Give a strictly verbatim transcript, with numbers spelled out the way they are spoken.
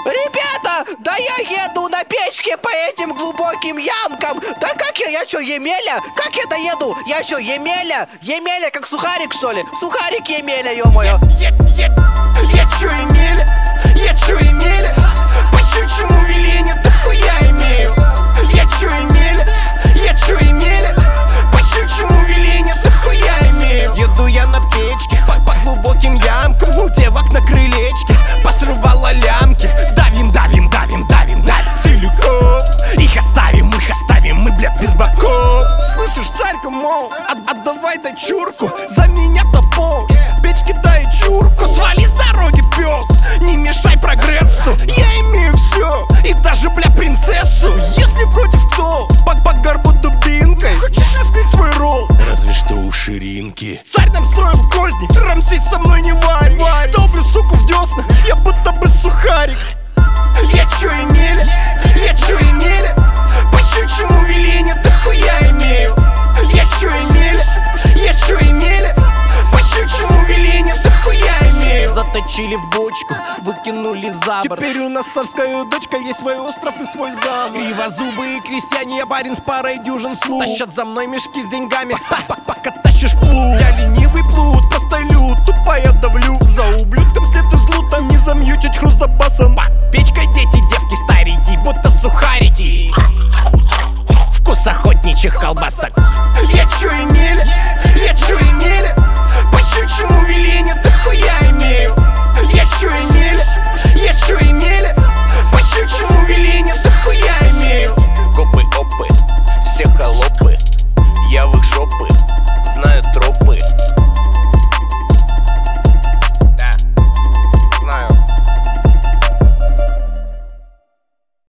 Ребята, да я еду на печке по этим глубоким ямкам. Да как я, я что, Емеля? Как я доеду? Я что, Емеля? Емеля, как сухарик, что ли? Сухарик Емеля, ё-моё. Я, я, я чё, Емеля? Я чё, Емеля? По щучьему велению дохуя имею. Я чё, Емеля? Я чё, Емеля? По щучьему велению дохуя имею. Еду я на печке по, по глубоким ямкам. У девок на крылечке посрывала лямки. Давим, давим, давим, давим, давим силиков. Их оставим, их оставим, мы, блядь, без боков. Слышишь, царька, мол, от, отдавай дочурку. За меня топор, печки дай чурку. Свали с дороги, пес, не мешай прогрессу. Я имею все, и даже, бля, принцессу. Если против, то под, под горбу дубинкой. Хочешь раскрыть свой ролл? Разве что у ширинки. Царь нам строил козни, рамсить со мной не варь. Долблю, суку, в десна, я будто бы сухарик. Я чё, Емеля? Я чё, Емеля? По щучьему велению дохуя имею. Я чё, Емеля? Я чё, Емеля? По щучьему велению дохуя имею. Заточили в бочку, выкинули за борт. Теперь у нас царская дочка, есть свой остров и свой замок. Кривозубые крестьяне, я барин с парой дюжин слуг. Тащат за мной мешки с деньгами, пока тащишь плуг. Я ленивый плут, простой люд, тупая давлю. За ублюдком след из лута, не замьютить хрустобасом.